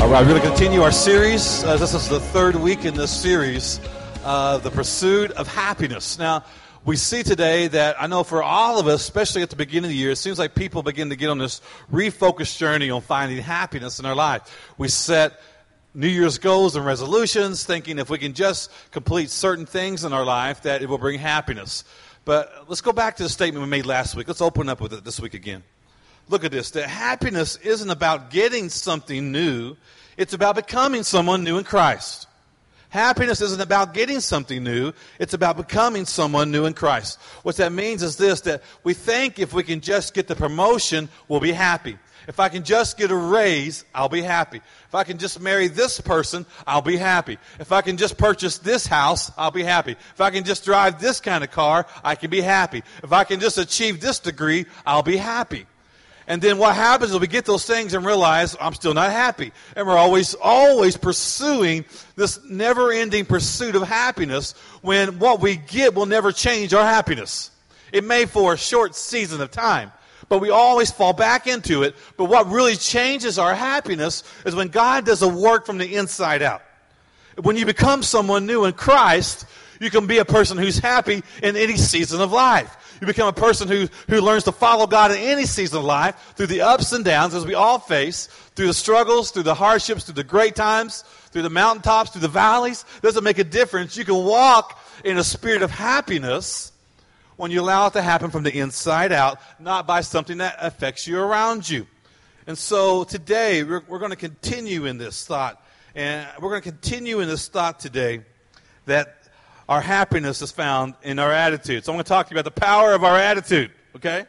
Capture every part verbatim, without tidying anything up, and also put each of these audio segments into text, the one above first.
We're going to continue our series. Uh, this is the third week in this series, uh, The Pursuit of Happiness. Now, we see today that I know for all of us, especially at the beginning of the year, it seems like people begin to get on this refocused journey on finding happiness in our life. We set New Year's goals and resolutions, thinking if we can just complete certain things in our life, that it will bring happiness. But let's go back to the statement we made last week. Let's open up with it this week again. Look at this. That happiness isn't about getting something new. It's about becoming someone new in Christ. Happiness isn't about getting something new. It's about becoming someone new in Christ. What that means is this, that we think if we can just get the promotion, we'll be happy. If I can just get a raise, I'll be happy. If I can just marry this person, I'll be happy. If I can just purchase this house, I'll be happy. If I can just drive this kind of car, I can be happy. If I can just achieve this degree, I'll be happy. And then what happens is we get those things and realize I'm still not happy. And we're always, always pursuing this never-ending pursuit of happiness when what we get will never change our happiness. It may for a short season of time, but we always fall back into it. But what really changes our happiness is when God does a work from the inside out. When you become someone new in Christ, you can be a person who's happy in any season of life. You become a person who, who learns to follow God in any season of life, through the ups and downs, as we all face, through the struggles, through the hardships, through the great times, through the mountaintops, through the valleys. It doesn't make a difference. You can walk in a spirit of happiness when you allow it to happen from the inside out, not by something that affects you around you. And so today, we're, we're going to continue in this thought. And we're going to continue in this thought today that our happiness is found in our attitude. So I'm going to talk to you about the power of our attitude, okay?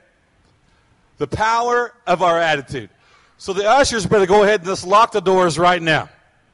The power of our attitude. So the ushers better go ahead and just lock the doors right now.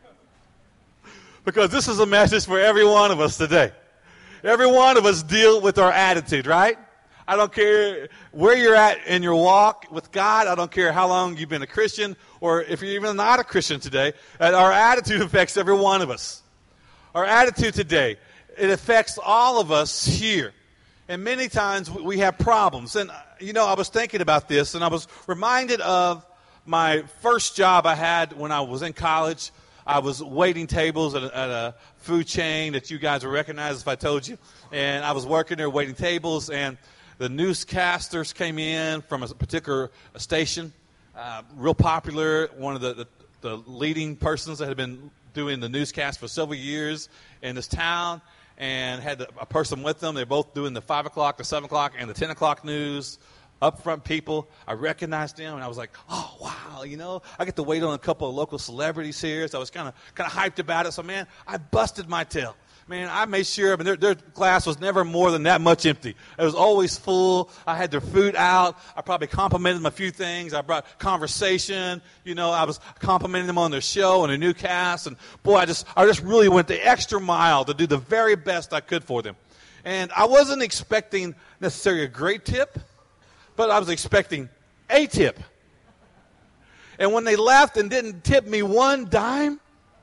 Because this is a message for every one of us today. Every one of us deal with our attitude, right? I don't care where you're at in your walk with God. I don't care how long you've been a Christian or if you're even not a Christian today. Our attitude affects every one of us. Our attitude today, it affects all of us here. And many times we have problems. And, you know, I was thinking about this, and I was reminded of my first job I had when I was in college. I was waiting tables at a, at a food chain that you guys would recognize if I told you. And I was working there waiting tables, and the newscasters came in from a particular station, uh, real popular, one of the, the, the leading persons that had been doing the newscast for several years in this town. And had a person with them. They're both doing the five o'clock, the seven o'clock, and the ten o'clock news. Up front people. I recognized them, and I was like, oh, wow, you know. I get to wait on a couple of local celebrities here, so I was kind of kind of hyped about it. So, man, I busted my tail. Man, I made sure, I mean, their, their glass was never more than that much empty. It was always full. I had their food out. I probably complimented them a few things. I brought conversation. You know, I was complimenting them on their show and their new cast. And, boy, I just I just really went the extra mile to do the very best I could for them. And I wasn't expecting necessarily a great tip, but I was expecting a tip. And when they left and didn't tip me one dime,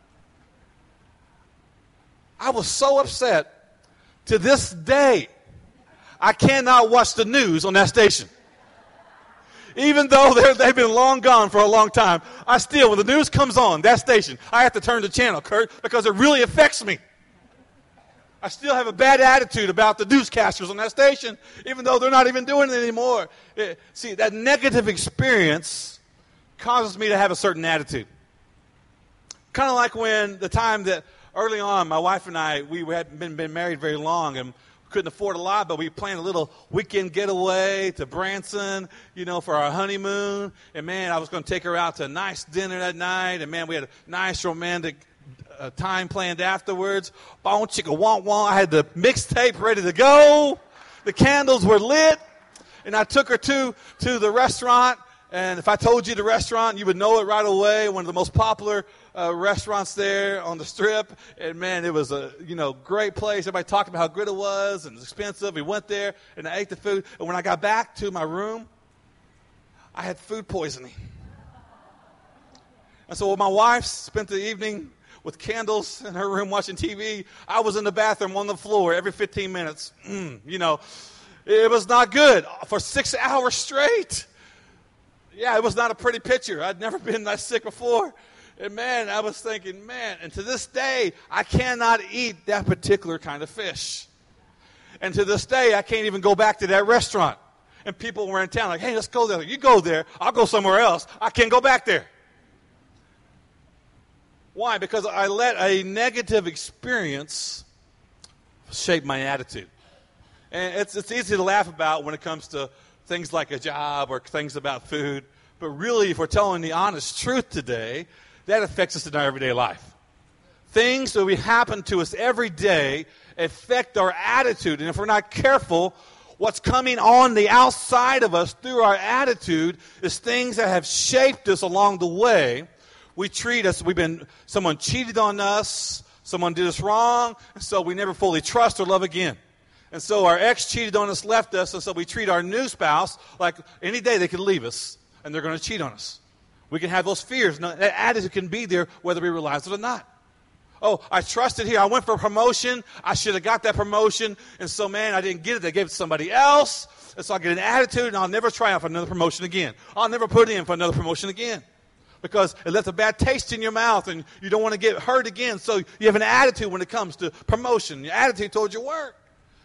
I was so upset. To this day, I cannot watch the news on that station. Even though they've been long gone for a long time, I still, when the news comes on, that station, I have to turn the channel, Kurt, because it really affects me. I still have a bad attitude about the newscasters on that station, even though they're not even doing it anymore. It, see, that negative experience causes me to have a certain attitude. Kind of like when the time that early on, my wife and I, we hadn't been, been married very long and couldn't afford a lot, but we planned a little weekend getaway to Branson, you know, for our honeymoon. And, man, I was going to take her out to a nice dinner that night. And, man, we had a nice romantic uh, time planned afterwards. Bon chicka wah wah. I had the mixtape ready to go. The candles were lit. And I took her to, to the restaurant. And if I told you the restaurant, you would know it right away. One of the most popular uh, restaurants there on the Strip. And, man, it was a, you know, great place. Everybody talked about how good it was and it was expensive. We went there, and I ate the food. And when I got back to my room, I had food poisoning. And so when my wife spent the evening with candles in her room watching T V, I was in the bathroom on the floor every fifteen minutes. Mm, you know, it was not good for six hours straight. Yeah, it was not a pretty picture. I'd never been that sick before. And man, I was thinking, man, and to this day, I cannot eat that particular kind of fish. And to this day, I can't even go back to that restaurant. And people were in town like, hey, let's go there. You go there. I'll go somewhere else. I can't go back there. Why? Because I let a negative experience shape my attitude. And it's, it's easy to laugh about when it comes to things like a job or things about food. But really, if we're telling the honest truth today, that affects us in our everyday life. Things that we happen to us every day affect our attitude. And if we're not careful, what's coming on the outside of us through our attitude is things that have shaped us along the way. We treat us, we've been, someone cheated on us, someone did us wrong, and so we never fully trust or love again. And so our ex cheated on us, left us, and so we treat our new spouse like any day they could leave us, and they're going to cheat on us. We can have those fears. That attitude can be there whether we realize it or not. Oh, I trusted here. I went for a promotion. I should have got that promotion. And so, man, I didn't get it. They gave it to somebody else. And so I get an attitude, and I'll never try out for another promotion again. I'll never put in for another promotion again. Because it left a bad taste in your mouth, and you don't want to get hurt again. So you have an attitude when it comes to promotion. Your attitude towards your work.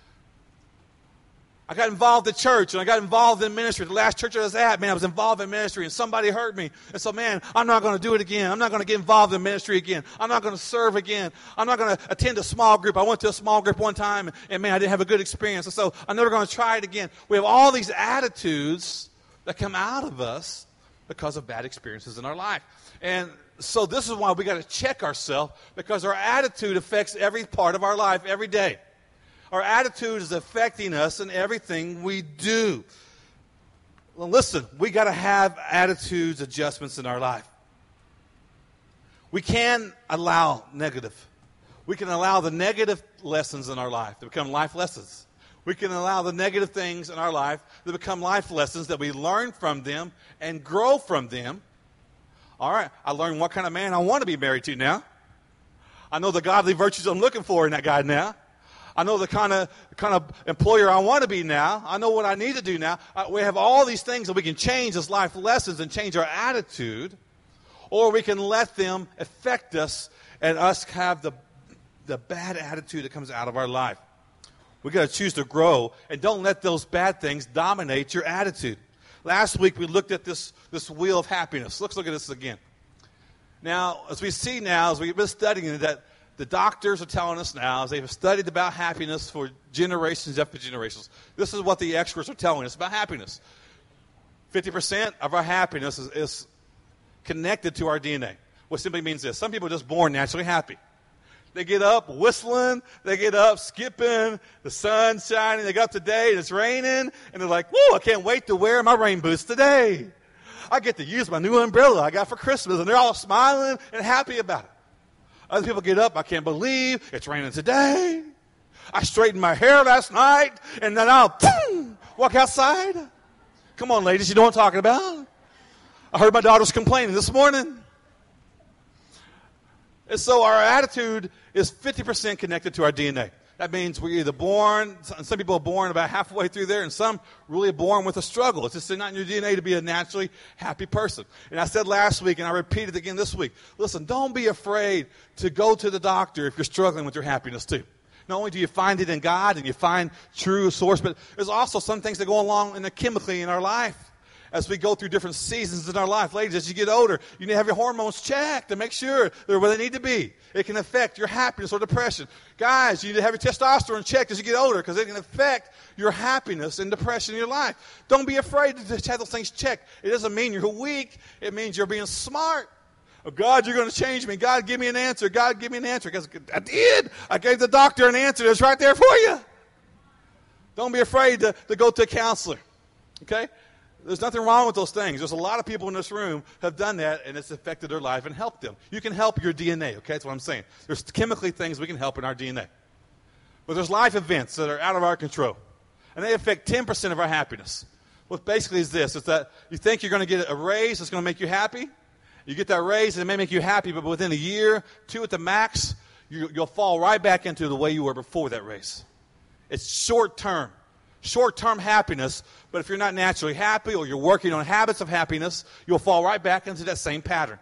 I got involved in church, and I got involved in ministry. The last church I was at, man, I was involved in ministry, and somebody hurt me. And so, man, I'm not going to do it again. I'm not going to get involved in ministry again. I'm not going to serve again. I'm not going to attend a small group. I went to a small group one time, and, and man, I didn't have a good experience. And so I'm never going to try it again. We have all these attitudes that come out of us because of bad experiences in our life. And so this is why we got to check ourselves, because our attitude affects every part of our life every day. Our attitude is affecting us in everything we do. Well, listen, we got to have attitudes adjustments in our life. We can allow negative. We can allow the negative lessons in our life to become life lessons. We can allow the negative things in our life to become life lessons that we learn from them and grow from them. All right, I learned what kind of man I want to be married to now. I know the godly virtues I'm looking for in that guy now. I know the kind of kind of employer I want to be now. I know what I need to do now. Uh, we have all these things that we can change as life lessons and change our attitude, or we can let them affect us and us have the, the bad attitude that comes out of our life. We've got to choose to grow, and don't let those bad things dominate your attitude. Last week we looked at this, this wheel of happiness. Let's look at this again. Now, as we see now, as we've been studying it, that the doctors are telling us now, as they've studied about happiness for generations after generations, this is what the experts are telling us about happiness. fifty percent of our happiness is, is connected to our D N A. What simply means this. Some people are just born naturally happy. They get up whistling, they get up skipping, the sun's shining, they get up today and it's raining, and they're like, whoa, I can't wait to wear my rain boots today. I get to use my new umbrella I got for Christmas, and they're all smiling and happy about it. Other people get up, I can't believe it's raining today. I straightened my hair last night, and then I'll boom, walk outside. Come on, ladies, you know what I'm talking about. I heard my daughters complaining this morning. And so our attitude is fifty percent connected to our D N A. That means we're either born, some people are born about halfway through there, and some really are born with a struggle. It's just not in your D N A to be a naturally happy person. And I said last week, and I repeat it again this week, listen, don't be afraid to go to the doctor if you're struggling with your happiness too. Not only do you find it in God and you find true source, but there's also some things that go along in the chemically in our life. As we go through different seasons in our life. Ladies, as you get older, you need to have your hormones checked to make sure they're where they need to be. It can affect your happiness or depression. Guys, you need to have your testosterone checked as you get older, because it can affect your happiness and depression in your life. Don't be afraid to just have those things checked. It doesn't mean you're weak. It means you're being smart. Oh, God, you're going to change me. God, give me an answer. God, give me an answer. Because I did. I gave the doctor an answer that's right there for you. Don't be afraid to, to go to a counselor. Okay? There's nothing wrong with those things. There's a lot of people in this room have done that, and it's affected their life and helped them. You can help your D N A, okay? That's what I'm saying. There's chemically things we can help in our D N A. But there's life events that are out of our control, and they affect ten percent of our happiness. What basically is this, is that you think you're going to get a raise that's going to make you happy. You get that raise, and it may make you happy, but within a year, two at the max, you, you'll fall right back into the way you were before that raise. It's short-term. Short-term happiness, but if you're not naturally happy or you're working on habits of happiness, you'll fall right back into that same pattern.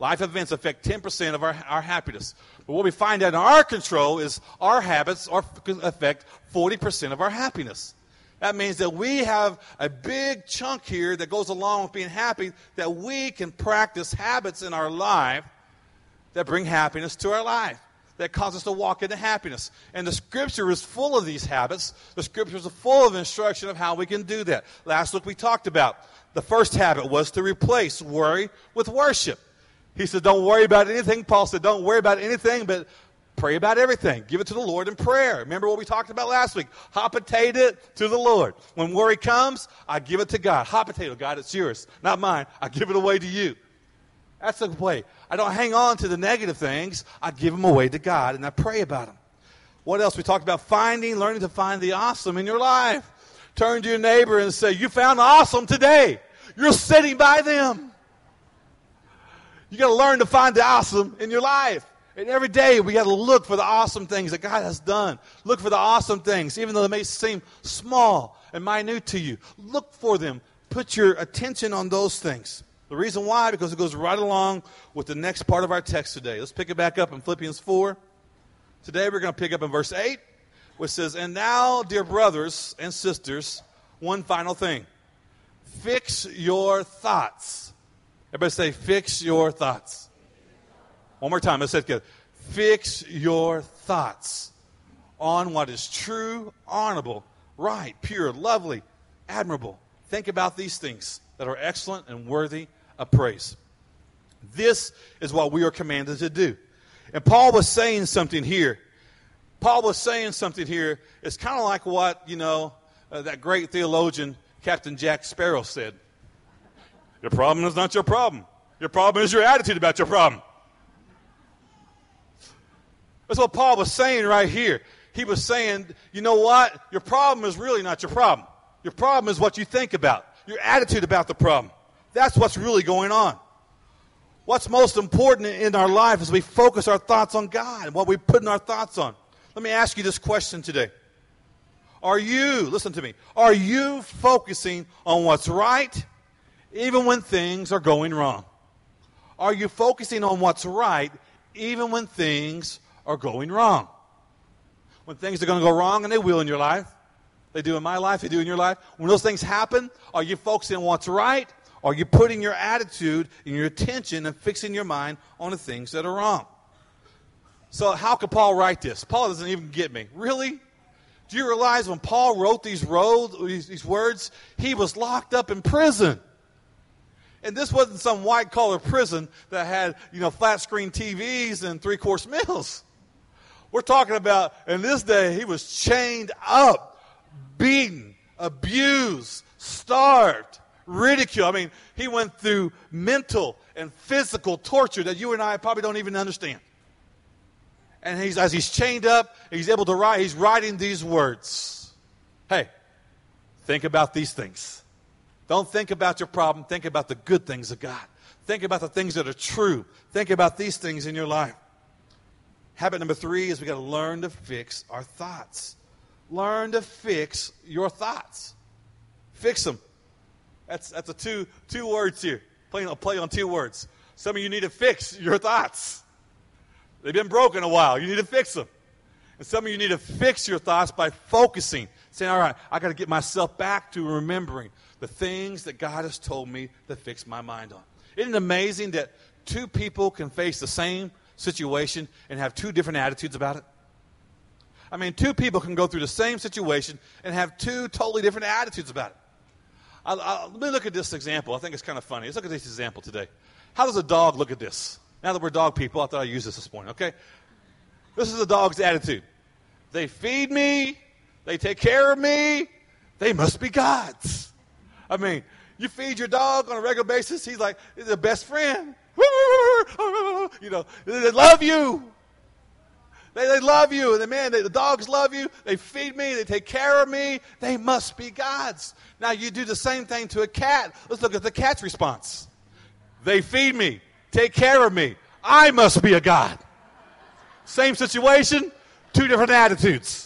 Life events affect ten percent of our, our happiness. But what we find out in our control is our habits are, affect forty percent of our happiness. That means that we have a big chunk here that goes along with being happy, that we can practice habits in our life that bring happiness to our life, that cause us to walk into happiness. And the Scripture is full of these habits. The Scriptures are full of instruction of how we can do that. Last week we talked about the first habit was to replace worry with worship. He said, don't worry about anything. Paul said, don't worry about anything, but pray about everything. Give it to the Lord in prayer. Remember what we talked about last week? Hot potato it to the Lord. When worry comes, I give it to God. Hot potato, God, it's yours, not mine. I give it away to you. That's the way. I don't hang on to the negative things. I give them away to God, and I pray about them. What else? We talked about finding, learning to find the awesome in your life. Turn to your neighbor and say, you found awesome today. You're sitting by them. You got to learn to find the awesome in your life. And every day we got to look for the awesome things that God has done. Look for the awesome things, even though they may seem small and minute to you. Look for them. Put your attention on those things. The reason why, because it goes right along with the next part of our text today. Let's pick it back up in Philippians four. Today we're going to pick up in verse eight, which says, and now, dear brothers and sisters, one final thing. Fix your thoughts. Everybody say, fix your thoughts. One more time. Let's say it together. Fix your thoughts on what is true, honorable, right, pure, lovely, admirable. Think about these things that are excellent and worthy of praise. This is what we are commanded to do. And Paul was saying something here. Paul was saying something here. It's kind of like what, you know, uh, that great theologian, Captain Jack Sparrow, said. Your problem is not your problem. Your problem is your attitude about your problem. That's what Paul was saying right here. He was saying, you know what? Your problem is really not your problem. Your problem is what you think about, your attitude about the problem. That's what's really going on. What's most important in our life is we focus our thoughts on God and what we put in our thoughts on. Let me ask you this question today. Are you, listen to me, are you focusing on what's right even when things are going wrong? Are you focusing on what's right even when things are going wrong? When things are going to go wrong, and they will in your life. They do in my life, they do in your life. When those things happen, are you focusing on what's right? Or are you putting your attitude and your attention and fixing your mind on the things that are wrong? So how could Paul write this? Paul doesn't even get me. Really? Do you realize when Paul wrote these, roads, these, these words, he was locked up in prison? And this wasn't some white-collar prison that had, you know, flat-screen T Vs and three-course meals. We're talking about, in this day, he was chained up, beaten, abused, starved, ridiculed. I mean, he went through mental and physical torture that you and I probably don't even understand. And he's, as he's chained up, he's able to write, he's writing these words. Hey, think about these things. Don't think about your problem. Think about the good things of God. Think about the things that are true. Think about these things in your life. Habit number three is we got to learn to fix our thoughts. Learn to fix your thoughts. Fix them. That's that's a two two words here. Playing a play on two words. Some of you need to fix your thoughts. They've been broken a while. You need to fix them. And some of you need to fix your thoughts by focusing. Saying, all right, I got to get myself back to remembering the things that God has told me to fix my mind on. Isn't it amazing that two people can face the same situation and have two different attitudes about it? I mean, two people can go through the same situation and have two totally different attitudes about it. I, I, let me look at this example. I think it's kind of funny. Let's look at this example today. How does a dog look at this? Now that we're dog people, I thought I'd use this this morning, okay? This is a dog's attitude. They feed me. They take care of me. They must be gods. I mean, you feed your dog on a regular basis, he's like, he's the best friend. You know, they love you. They, they love you. And the man, they, the dogs love you. They feed me. They take care of me. They must be gods. Now, you do the same thing to a cat. Let's look at the cat's response. They feed me. Take care of me. I must be a god. Same situation, two different attitudes.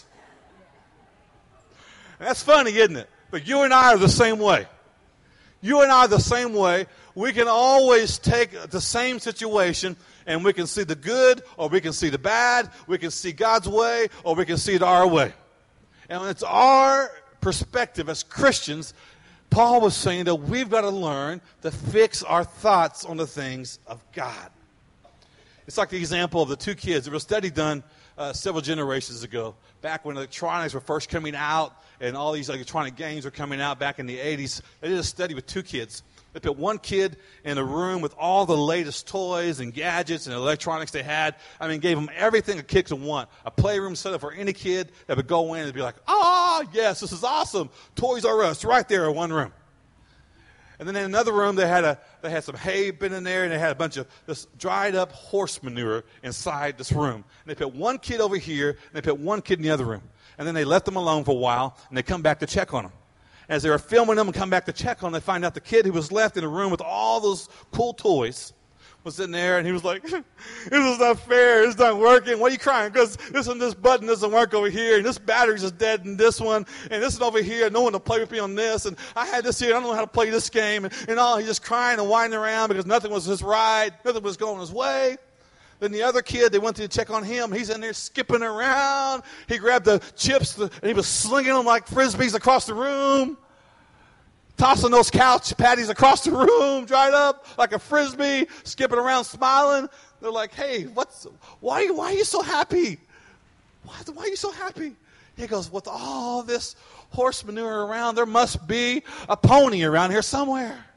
That's funny, isn't it? But you and I are the same way. You and I are the same way We can always take the same situation and we can see the good or we can see the bad. We can see God's way or we can see it our way. And it's our perspective as Christians. Paul was saying that we've got to learn to fix our thoughts on the things of God. It's like the example of the two kids. There was a study done uh, several generations ago, back when electronics were first coming out and all these electronic games were coming out back in the eighties. They did a study with two kids. They put one kid in a room with all the latest toys and gadgets and electronics they had. I mean, gave them everything a kid could want. A playroom set up for any kid that would go in and be like, oh, yes, this is awesome. Toys R Us right there in one room. And then in another room, they had a they had some hay been in there, and they had a bunch of this dried up horse manure inside this room. And they put one kid over here, and they put one kid in the other room. And then they left them alone for a while, and they come back to check on them. As they were filming them and come back to check on them, they find out the kid who was left in a room with all those cool toys was in there, and he was like, this is not fair. It's not working. Why are you crying? Because this and this button doesn't work over here, and this battery's just dead in this one, and this is over here. No one to play with me on this, and I had this here. I don't know how to play this game. And, and all, he's just crying and whining around because nothing was his right. Nothing was going his way. Then the other kid, they went to check on him. He's in there skipping around. He grabbed the chips, and he was slinging them like Frisbees across the room. Tossing those couch patties across the room, dried up like a Frisbee, skipping around, smiling. They're like, hey, what's, why, why are you so happy? Why, why are you so happy? He goes, with all this horse manure around, there must be a pony around here somewhere.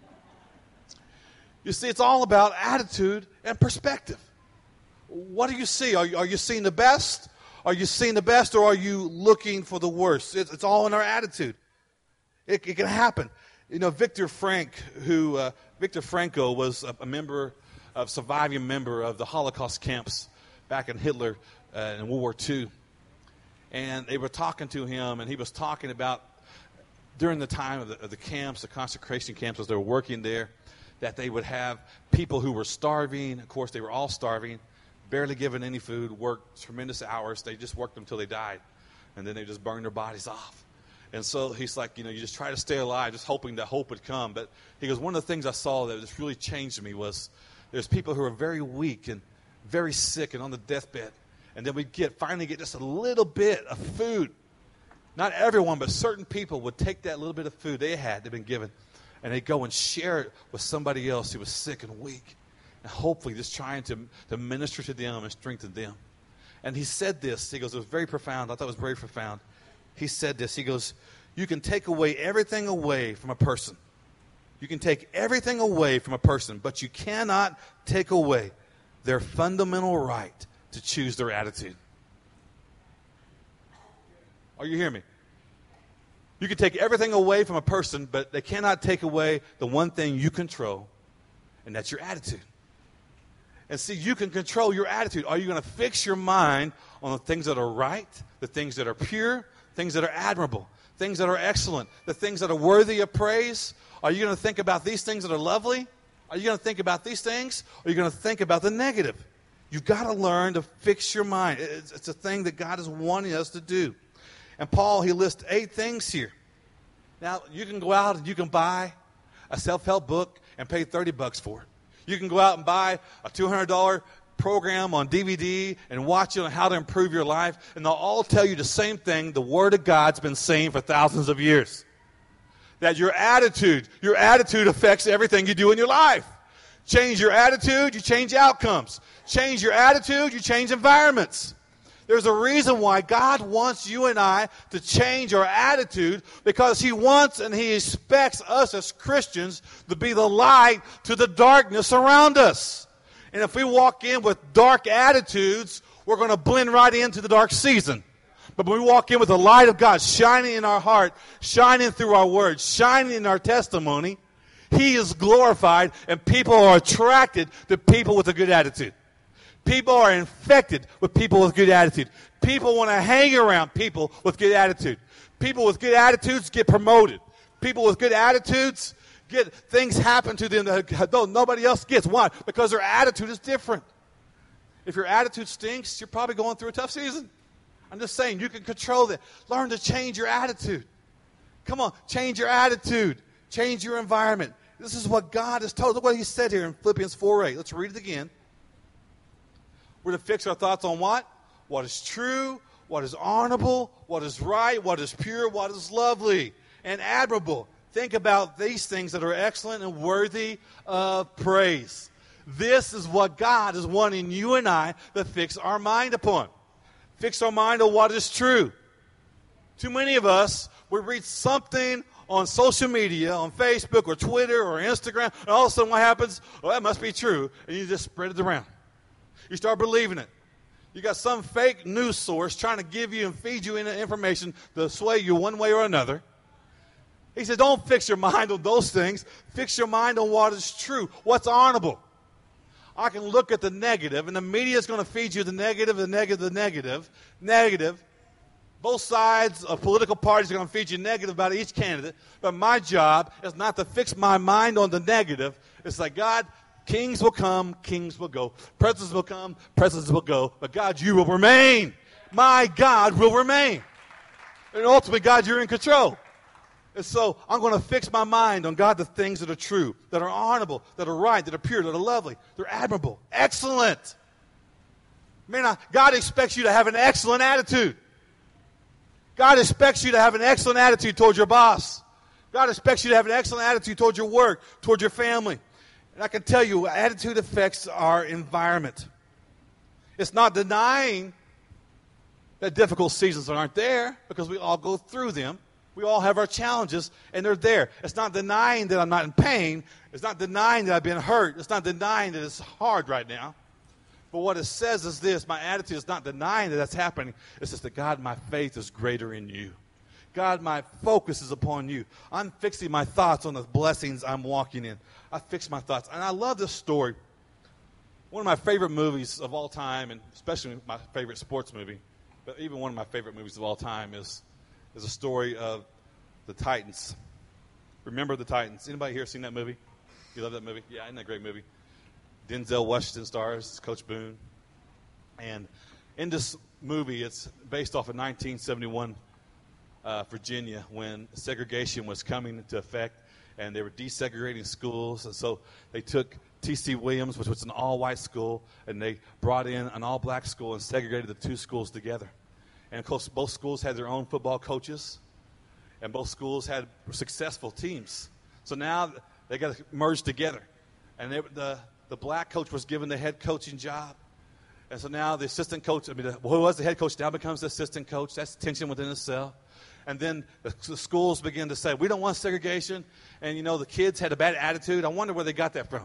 You see, it's all about attitude and perspective. What do you see? Are you, are you seeing the best? Are you seeing the best, or are you looking for the worst? It's, it's all in our attitude. It, it can happen. You know, Victor Frank, who uh, Victor Franco was a, a member, a surviving member of the Holocaust camps back in Hitler uh, in World War Two. And they were talking to him, and he was talking about during the time of the, of the camps, the concentration camps, as they were working there, that they would have people who were starving. Of course, they were all starving, barely given any food, worked tremendous hours. They just worked until they died, and then they just burned their bodies off. And so he's like, you know, you just try to stay alive, just hoping that hope would come. But he goes, one of the things I saw that just really changed me was there's people who are very weak and very sick and on the deathbed. And then we get finally get just a little bit of food. Not everyone, but certain people would take that little bit of food they had, they'd been given, and they'd go and share it with somebody else who was sick and weak. And hopefully just trying to, to minister to them and strengthen them. And he said this. He goes, it was very profound. I thought it was very profound. He said this. He goes, you can take away everything away from a person. You can take everything away from a person, but you cannot take away their fundamental right to choose their attitude. Are you hearing me? You can take everything away from a person, but they cannot take away the one thing you control, and that's your attitude. And see, you can control your attitude. Are you going to fix your mind on the things that are right, the things that are pure, things that are admirable, things that are excellent, the things that are worthy of praise? Are you going to think about these things that are lovely? Are you going to think about these things? Or are you going to think about the negative? You've got to learn to fix your mind. It's, it's a thing that God is wanting us to do. And Paul, he lists eight things here. Now, you can go out and you can buy a self-help book and pay thirty bucks for it. You can go out and buy a two hundred dollars program on D V D and watch it on how to improve your life, and they'll all tell you the same thing the Word of God's been saying for thousands of years. That your attitude, your attitude affects everything you do in your life. Change your attitude, you change outcomes. Change your attitude, you change environments. There's a reason why God wants you and I to change our attitude, because He wants and He expects us as Christians to be the light to the darkness around us. And if we walk in with dark attitudes, we're going to blend right into the dark season. But when we walk in with the light of God shining in our heart, shining through our words, shining in our testimony, He is glorified, and people are attracted to people with a good attitude. People are infected with people with good attitude. People want to hang around people with good attitude. People with good attitudes get promoted. People with good attitudes get things happen to them that nobody else gets. Why? Because their attitude is different. If your attitude stinks, you're probably going through a tough season. I'm just saying, you can control that. Learn to change your attitude. Come on, change your attitude. Change your environment. This is what God has told us. Look what he said here in Philippians four eight. Let's read it again. We're to fix our thoughts on what? What is true, what is honorable, what is right, what is pure, what is lovely and admirable. Think about these things that are excellent and worthy of praise. This is what God is wanting you and I to fix our mind upon. Fix our mind on what is true. Too many of us, we read something on social media, on Facebook or Twitter or Instagram, and all of a sudden what happens? Well, that must be true. And you just spread it around. You start believing it. You got some fake news source trying to give you and feed you information to sway you one way or another. He said, don't fix your mind on those things. Fix your mind on what is true, what's honorable. I can look at the negative, and the media is going to feed you the negative, the negative, the negative, negative. Both sides of political parties are going to feed you negative about each candidate. But my job is not to fix my mind on the negative. It's like, God, kings will come, kings will go. Presidents will come, presidents will go. But God, you will remain. My God will remain. And ultimately, God, you're in control. And so I'm going to fix my mind on, God, the things that are true, that are honorable, that are right, that are pure, that are lovely, they're admirable, excellent. Man, God expects you to have an excellent attitude. God expects you to have an excellent attitude towards your boss. God expects you to have an excellent attitude towards your work, towards your family. And I can tell you, attitude affects our environment. It's not denying that difficult seasons aren't there, because we all go through them. We all have our challenges, and they're there. It's not denying that I'm not in pain. It's not denying that I've been hurt. It's not denying that it's hard right now. But what it says is this: my attitude is not denying that that's happening. It's just that, God, my faith is greater in you. God, my focus is upon you. I'm fixing my thoughts on the blessings I'm walking in. I fix my thoughts. And I love this story. One of my favorite movies of all time, and especially my favorite sports movie, but even one of my favorite movies of all time is is a story of the Titans. Remember the Titans? Anybody here seen that movie? You love that movie? Yeah, isn't that a great movie? Denzel Washington stars, Coach Boone. And in this movie, it's based off of nineteen seventy-one uh, Virginia, when segregation was coming into effect, and they were desegregating schools. And so they took T C Williams, which was an all-white school, and they brought in an all-black school and segregated the two schools together. And, of course, both schools had their own football coaches, and both schools had successful teams. So now they got to merge together. And they, the, the black coach was given the head coaching job. And so now the assistant coach, I mean, the, who was the head coach now becomes the assistant coach. That's tension within itself. And then the, the schools begin to say, we don't want segregation. And, you know, the kids had a bad attitude. I wonder where they got that from.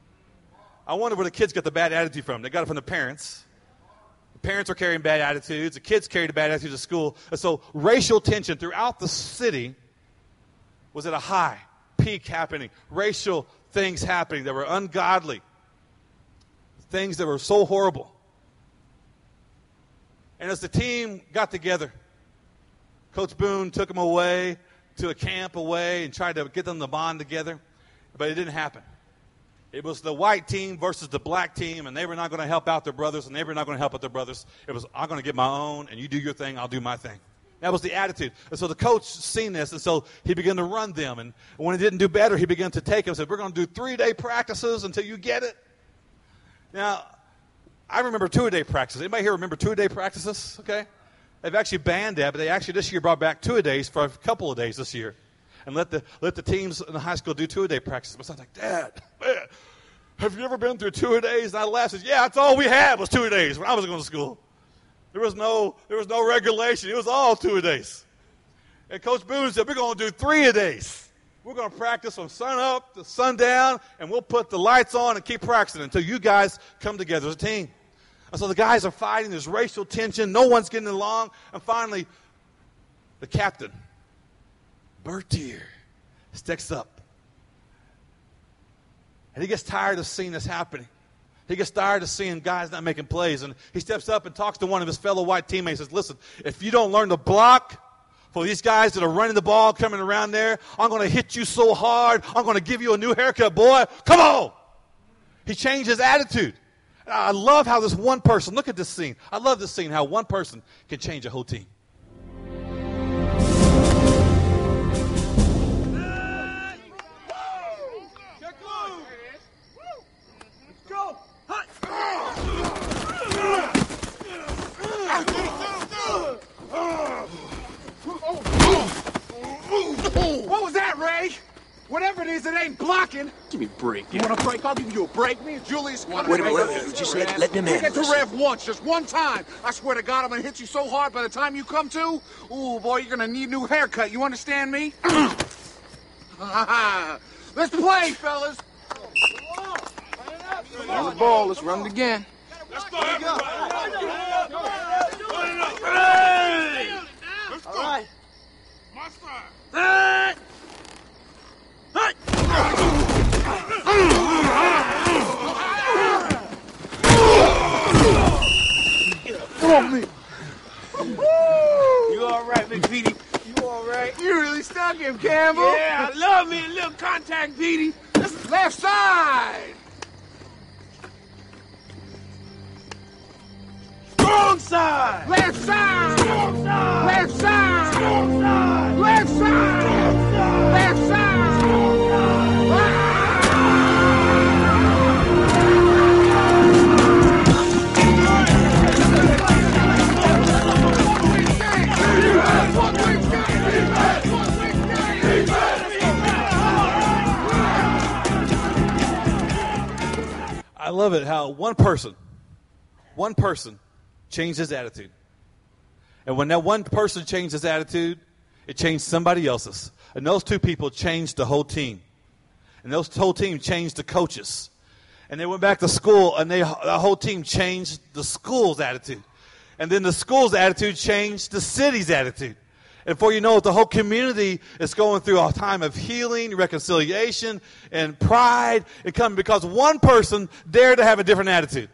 I wonder where the kids got the bad attitude from. They got it from the parents. Parents are carrying bad attitudes. The kids carried a bad attitude to school. And so racial tension throughout the city was at a high, peak happening. Racial things happening that were ungodly. Things that were so horrible. And as the team got together, Coach Boone took them away to a camp away and tried to get them to bond together. But it didn't happen. It was the white team versus the black team, and they were not going to help out their brothers, and they were not going to help out their brothers. It was, I'm going to get my own, and you do your thing, I'll do my thing. That was the attitude. And so the coach seen this, and so he began to run them. And when he didn't do better, he began to take them and said, we're going to do three-day practices until you get it. Now, I remember two-a-day practices. Anybody here remember two-a-day practices? Okay. They've actually banned that, but they actually this year brought back two-a-days for a couple of days this year. And let the let the teams in the high school do two-a-day practices. My son's like, Dad, man, have you ever been through two-a-days? And I laughed and said, yeah, that's all we had was two-a-days when I was going to school. There was no there was no regulation. It was all two-a-days. And Coach Boone said, we're going to do three-a-days. We're going to practice from sun up to sundown, and we'll put the lights on and keep practicing until you guys come together as a team. And so the guys are fighting. There's racial tension. No one's getting along. And finally, the captain, Bertier, steps up. And he gets tired of seeing this happening. He gets tired of seeing guys not making plays. And he steps up and talks to one of his fellow white teammates and says, listen, if you don't learn to block for these guys that are running the ball, coming around there, I'm going to hit you so hard, I'm going to give you a new haircut, boy. Come on. He changed his attitude. And I love how this one person, look at this scene. I love this scene, how one person can change a whole team. Japanese, it ain't blocking. Give me a break. You want a break? I'll give you a break. Me and Julius... Wait a minute, wait a minute. Just let, let them Take handle it to this. Rev once, just one time. I swear to God, I'm gonna hit you so hard by the time you come to. Ooh, boy, you're gonna need a new haircut. You understand me? Let's play, fellas. On the ball. Let's run it again. Let's go. Let's go. Hey! Let's go. All right. My side. Hey! Hey! Come on, me. You all right, McPeety? You all right? You really stuck him, Campbell. Yeah, I love me a little contact, Petey. Left side. Strong side. Left side. Strong side. Left side. Strong side. Left side. Strong side. Left side. Strong side. I love it how one person, one person changed his attitude. And when that one person changed his attitude, it changed somebody else's. And those two people changed the whole team. And those whole team changed the coaches. And they went back to school, and they, the whole team changed the school's attitude. And then the school's attitude changed the city's attitude. And before you know it, the whole community is going through a time of healing, reconciliation, and pride. It comes because one person dared to have a different attitude.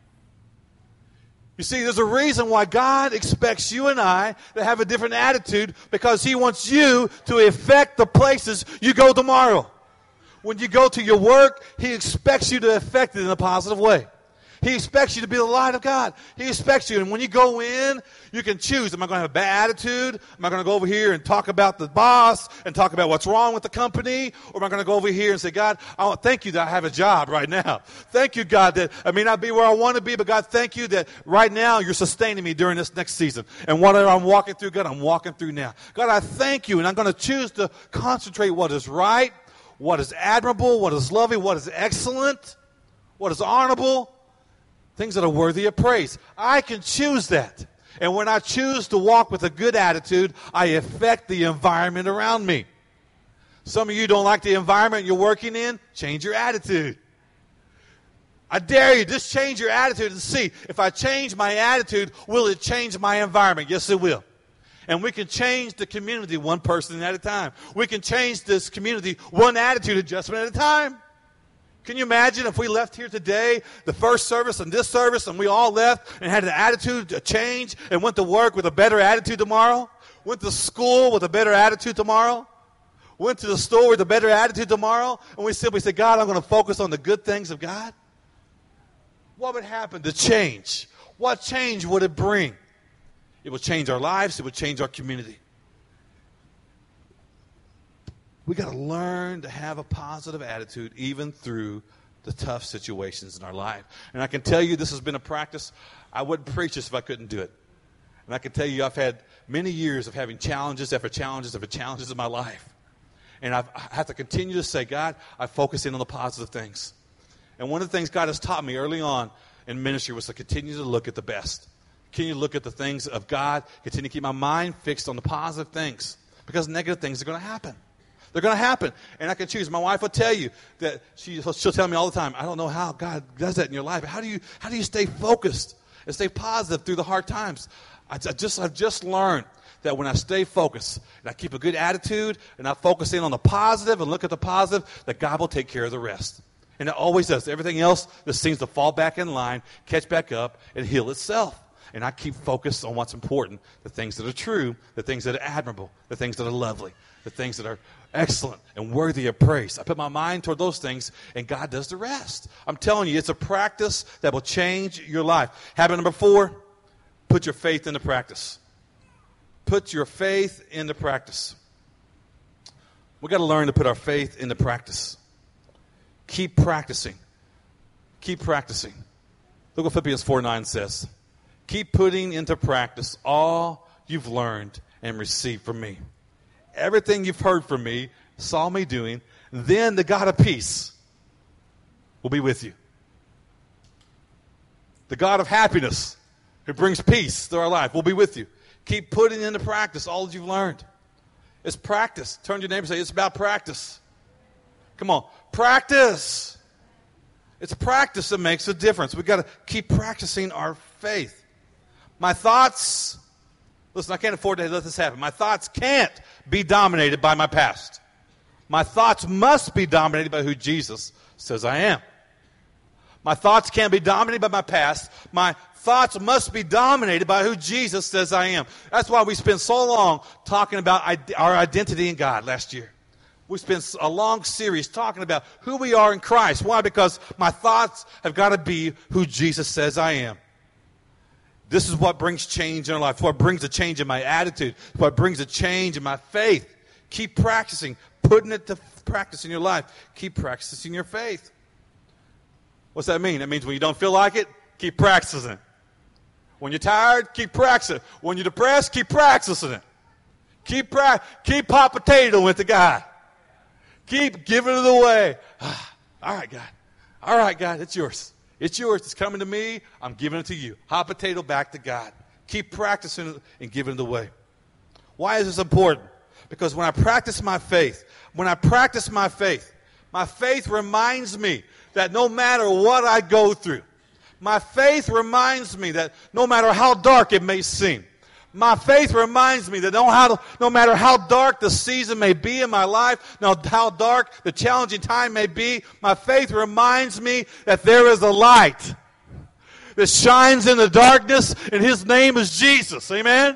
You see, there's a reason why God expects you and I to have a different attitude, because He wants you to affect the places you go tomorrow. When you go to your work, He expects you to affect it in a positive way. He expects you to be the light of God. He expects you. And when you go in, you can choose. Am I going to have a bad attitude? Am I going to go over here and talk about the boss and talk about what's wrong with the company? Or am I going to go over here and say, God, I want, thank you that I have a job right now. Thank you, God, that I may not be where I want to be, but God, thank you that right now you're sustaining me during this next season. And whatever I'm walking through, God, I'm walking through now. God, I thank you. And I'm going to choose to concentrate what is right, what is admirable, what is lovely, what is excellent, what is honorable, things that are worthy of praise. I can choose that. And when I choose to walk with a good attitude, I affect the environment around me. Some of you don't like the environment you're working in. Change your attitude. I dare you, just change your attitude and see. If I change my attitude, will it change my environment? Yes, it will. And we can change the community one person at a time. We can change this community one attitude adjustment at a time. Can you imagine if we left here today, the first service and this service, and we all left and had an attitude to change and went to work with a better attitude tomorrow? Went to school with a better attitude tomorrow? Went to the store with a better attitude tomorrow? And we simply said, God, I'm going to focus on the good things of God? What would happen to change? What change would it bring? It would change our lives. It would change our community. We got to learn to have a positive attitude even through the tough situations in our life. And I can tell you this has been a practice. I wouldn't preach this if I couldn't do it. And I can tell you I've had many years of having challenges after challenges after challenges in my life. And I've, I have to continue to say, God, I focus in on the positive things. And one of the things God has taught me early on in ministry was to continue to look at the best. Continue to look at the things of God. Continue to keep my mind fixed on the positive things. Because negative things are going to happen. They're going to happen. And I can choose. My wife will tell you that she, she'll tell me all the time, I don't know how God does that in your life. How do you, how do you stay focused and stay positive through the hard times? I, I just, I've just learned that when I stay focused and I keep a good attitude and I focus in on the positive and look at the positive, that God will take care of the rest. And it always does. Everything else just seems to fall back in line, catch back up, and heal itself. And I keep focused on what's important, the things that are true, the things that are admirable, the things that are lovely, the things that are excellent and worthy of praise. I put my mind toward those things, and God does the rest. I'm telling you, it's a practice that will change your life. Habit number four, put your faith into practice. Put your faith into practice. We've got to learn to put our faith into practice. Keep practicing. Keep practicing. Look what Philippians four nine says. Keep putting into practice all you've learned and received from me. Everything you've heard from me, saw me doing, then the God of peace will be with you. The God of happiness who brings peace to our life will be with you. Keep putting into practice all that you've learned. It's practice. Turn to your neighbor and say, it's about practice. Come on. Practice. It's practice that makes a difference. We've got to keep practicing our faith. My thoughts, listen, I can't afford to let this happen. My thoughts can't be dominated by my past. My thoughts must be dominated by who Jesus says I am. My thoughts can't be dominated by my past. My thoughts must be dominated by who Jesus says I am. That's why we spent so long talking about our identity in God last year. We spent a long series talking about who we are in Christ. Why? Because my thoughts have got to be who Jesus says I am. This is what brings change in our life. What brings a change in my attitude. What brings a change in my faith. Keep practicing. Putting it to practice in your life. Keep practicing your faith. What's that mean? That means when you don't feel like it, keep practicing it. When you're tired, keep practicing it. When you're depressed, keep practicing it. Keep pra- keep hot potato with the God. Keep giving it away. All right, God. All right, God, it's yours. It's yours. It's coming to me. I'm giving it to you. Hot potato back to God. Keep practicing it and giving it away. Why is this important? Because when I practice my faith, when I practice my faith, my faith reminds me that no matter what I go through, my faith reminds me that no matter how dark it may seem, my faith reminds me that no, how, no matter how dark the season may be in my life, no how dark the challenging time may be, my faith reminds me that there is a light that shines in the darkness, and His name is Jesus. Amen?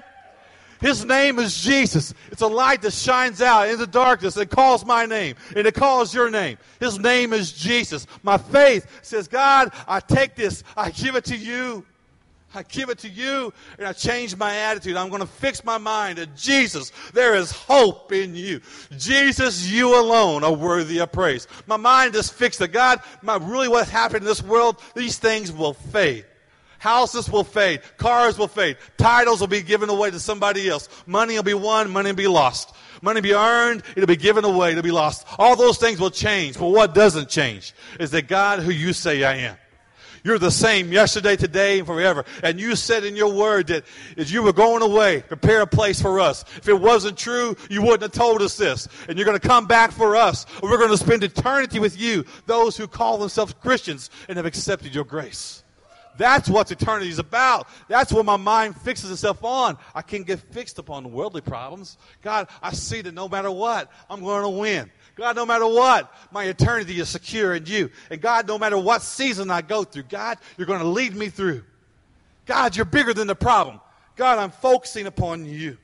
His name is Jesus. It's a light that shines out in the darkness and calls my name, and it calls your name. His name is Jesus. My faith says, God, I take this. I give it to you. I give it to you, and I change my attitude. I'm going to fix my mind that Jesus, there is hope in you. Jesus, you alone are worthy of praise. My mind is fixed that God, my, really what's happened in this world, these things will fade. Houses will fade. Cars will fade. Titles will be given away to somebody else. Money will be won. Money will be lost. Money will be earned. It'll be given away. It'll be lost. All those things will change. But what doesn't change is the God who you say I am. You're the same yesterday, today, and forever. And you said in your word that as you were going away, prepare a place for us. If it wasn't true, you wouldn't have told us this. And you're going to come back for us. We're going to spend eternity with you, those who call themselves Christians and have accepted your grace. That's what eternity is about. That's what my mind fixes itself on. I can't get fixed upon the worldly problems. God, I see that no matter what, I'm going to win. God, no matter what, my eternity is secure in you. And God, no matter what season I go through, God, you're going to lead me through. God, you're bigger than the problem. God, I'm focusing upon you.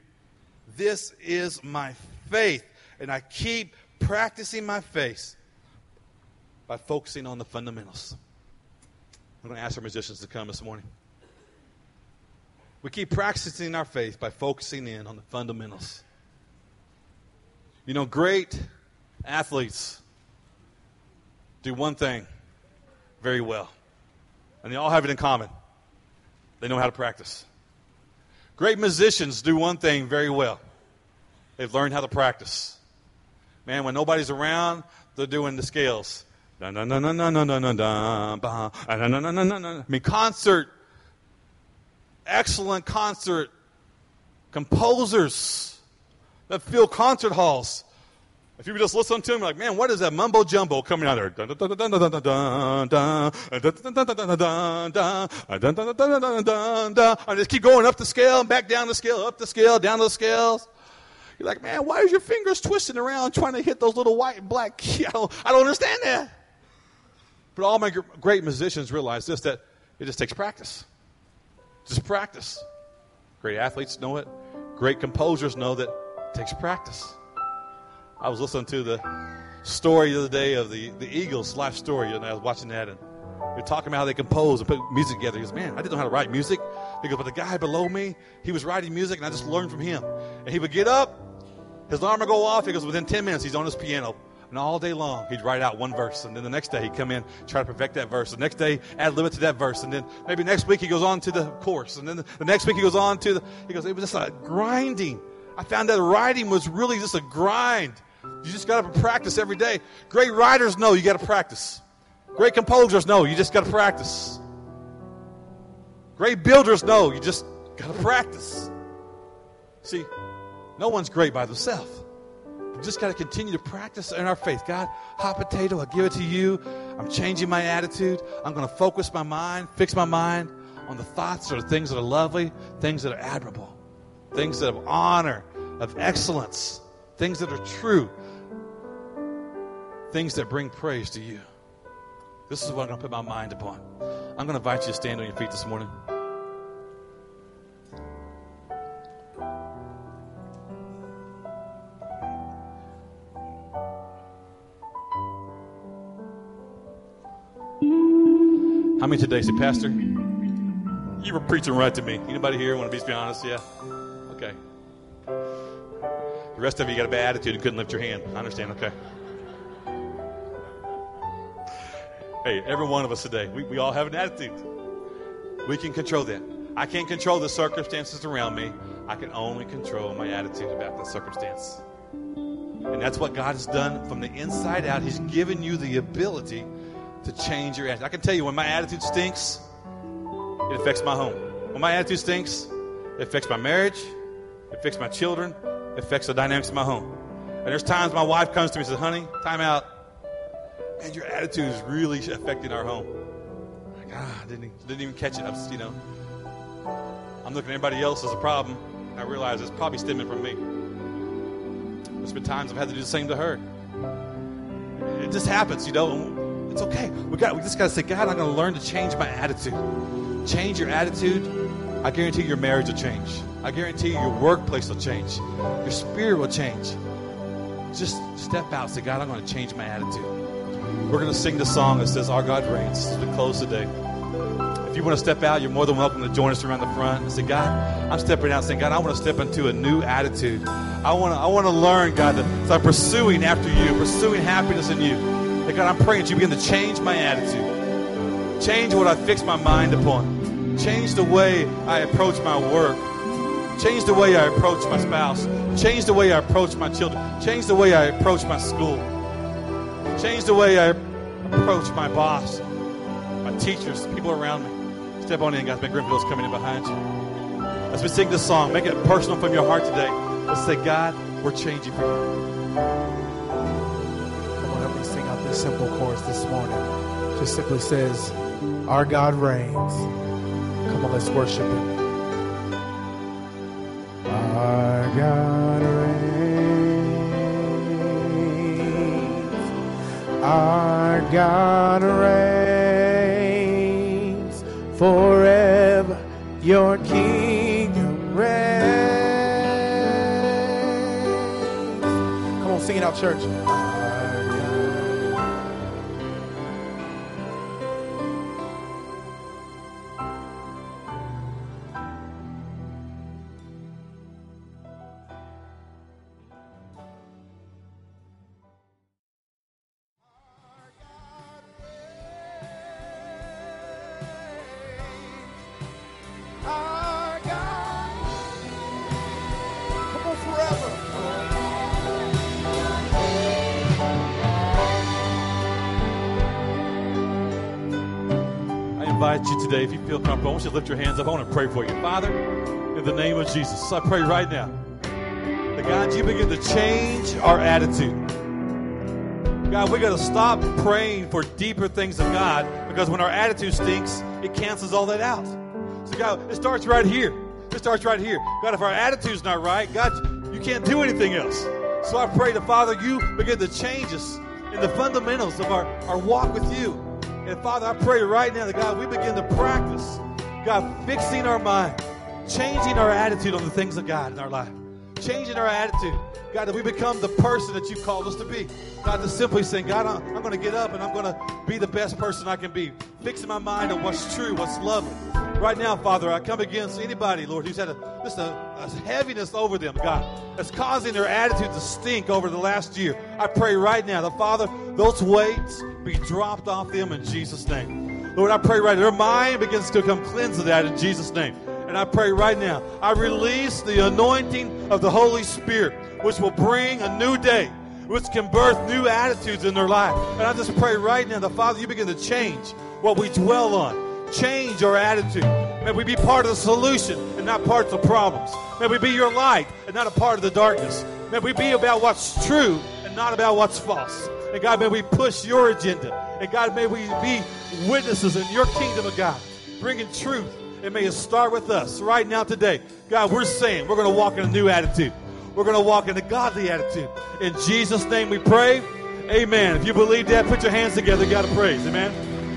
This is my faith. And I keep practicing my faith by focusing on the fundamentals. I'm going to ask our musicians to come this morning. We keep practicing our faith by focusing in on the fundamentals. You know, great athletes do one thing very well, and they all have it in common. They know how to practice. Great musicians do one thing very well. They've learned how to practice. Man, when nobody's around, they're doing the scales. I mean, concert, excellent concert composers that fill concert halls. If you just listen to them, like, man, what is that mumbo jumbo coming out there? I just keep going up the scale and back down the scale, up the scale, down the scales. You're like, man, why is your fingers twisting around trying to hit those little white and black keys? I don't, I don't understand that. But all my great musicians realize this, that it just takes practice. Just practice. Great athletes know it. Great composers know that it takes practice. I was listening to the story the other day of the, the Eagles' life story, and I was watching that, and they're talking about how they compose and put music together. He goes, man, I didn't know how to write music. He goes, but the guy below me, he was writing music, and I just learned from him. And he would get up, his alarm would go off. He goes, within ten minutes, he's on his piano. And all day long, he'd write out one verse. And then the next day, he'd come in, try to perfect that verse. The next day, add a little bit to that verse. And then maybe next week, he goes on to the chorus. And then the, the next week, he goes on to the, he goes, it was just a grinding. I found that writing was really just a grind. You just got to practice every day. Great writers know you got to practice. Great composers know you just got to practice. Great builders know you just got to practice. See, no one's great by themselves. We just got to continue to practice in our faith. God, hot potato, I give it to you. I'm changing my attitude. I'm going to focus my mind, fix my mind on the thoughts or the things that are lovely, things that are admirable, things that have honor, of excellence, things that are true, things that bring praise to you. This is what I'm going to put my mind upon. I'm going to invite you to stand on your feet this morning. How many today say, Pastor, you were preaching right to me? Anybody here want to be honest? Yeah? Okay. The rest of you got a bad attitude and couldn't lift your hand. I understand, okay. Hey, every one of us today, we, we all have an attitude. We can control that. I can't control the circumstances around me. I can only control my attitude about the circumstance. And that's what God has done from the inside out. He's given you the ability to change your attitude. I can tell you, when my attitude stinks, it affects my home. When my attitude stinks, it affects my marriage, it affects my children, it affects the dynamics of my home. And there's times my wife comes to me and says, honey, time out. Man, your attitude is really affecting our home. I'm like, ah, I didn't, didn't even catch it. I was, you know, I'm looking at everybody else as a problem, and I realize it's probably stemming from me. There's been times I've had to do the same to her. It just happens, you know. It's okay. We got. We just got to say, God, I'm going to learn to change my attitude. Change your attitude. I guarantee your marriage will change. I guarantee your workplace will change. Your spirit will change. Just step out and say, God, I'm going to change my attitude. We're going to sing the song that says, Our God Reigns, to close today. If you want to step out, you're more than welcome to join us around the front and say, God, I'm stepping out saying, God, I want to step into a new attitude. I want to I want to learn, God, that so I'm pursuing after you, pursuing happiness in you. Hey, God, I'm praying that you begin to change my attitude. Change what I fix my mind upon. Change the way I approach my work. Change the way I approach my spouse. Change the way I approach my children. Change the way I approach my school. Change the way I approach my boss, my teachers, people around me. Step on in, guys. Ben Grenfield's coming in behind you. As we sing this song, make it personal from your heart today. Let's say, God, we're changing for you. Come on, help me sing out this simple chorus this morning. Just simply says, Our God reigns. Come on, let's worship Him. Our God reigns. Our God reigns. Forever your kingdom reigns. Come on, sing it out, church. You today, if you feel comfortable, I want you to lift your hands up. I want to pray for you. Father, in the name of Jesus, I pray right now that, God, you begin to change our attitude. God, we got to stop praying for deeper things of God, because when our attitude stinks, it cancels all that out. So, God, it starts right here. It starts right here. God, if our attitude's not right, God, you can't do anything else. So I pray that, Father, you begin to change us in the fundamentals of our, our walk with you. And Father, I pray right now that, God, we begin to practice, God, fixing our mind, changing our attitude on the things of God in our life, changing our attitude. God, that we become the person that you've called us to be. God, just simply saying, God, I'm, I'm going to get up and I'm going to be the best person I can be, fixing my mind on what's true, what's lovely. Right now, Father, I come against anybody, Lord, who's had a, just a, a heaviness over them, God, that's causing their attitude to stink over the last year. I pray right now that, Father, those weights be dropped off them in Jesus' name. Lord, I pray right now, their mind begins to come cleanse of that in Jesus' name. And I pray right now, I release the anointing of the Holy Spirit, which will bring a new day, which can birth new attitudes in their life. And I just pray right now that, Father, you begin to change what we dwell on. Change our attitude. May we be part of the solution and not part of the problems. May we be your light and not a part of the darkness. May we be about what's true and not about what's false. And God, may we push your agenda. And God, may we be witnesses in your kingdom of God, bringing truth. And may it start with us right now today. God, we're saying we're going to walk in a new attitude. We're going to walk in a godly attitude. In Jesus' name we pray. Amen. If you believe that, put your hands together. God, to praise. Amen.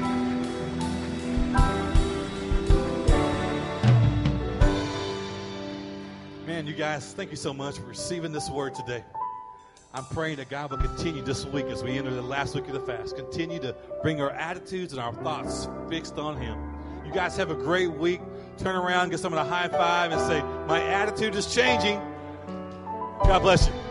Man, you guys, thank you so much for receiving this word today. I'm praying that God will continue this week as we enter the last week of the fast. Continue to bring our attitudes and our thoughts fixed on Him. You guys have a great week. Turn around, get someone a high five, and say, my attitude is changing. God bless you.